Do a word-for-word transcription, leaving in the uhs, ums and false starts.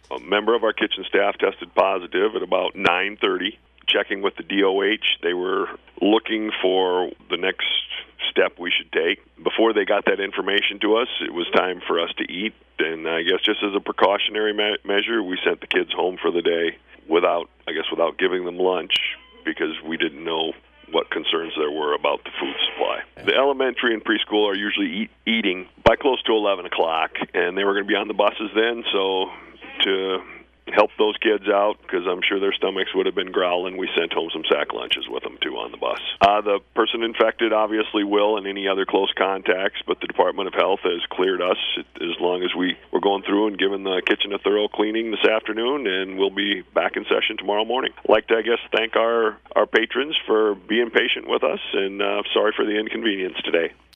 a member of our kitchen staff tested positive at about nine thirty. Checking with the D O H, they were looking for the next step we should take. Before they got that information to us, it was time for us to eat. And I guess just as a precautionary me- measure, we sent the kids home for the day without, I guess, without giving them lunch because we didn't know what concerns there were about the food supply. The elementary and preschool are usually eat, eating by close to eleven o'clock, and they were going to be on the buses then, so to help those kids out, because I'm sure their stomachs would have been growling, we sent home some sack lunches with them, too, on the bus. Uh, the person infected obviously will, and any other close contacts, but the Department of Health has cleared us as long as we, we're going through and giving the kitchen a thorough cleaning this afternoon, and we'll be back in session tomorrow morning. I'd like to, I guess, thank our, our patrons for being patient with us, and uh, sorry for the inconvenience today.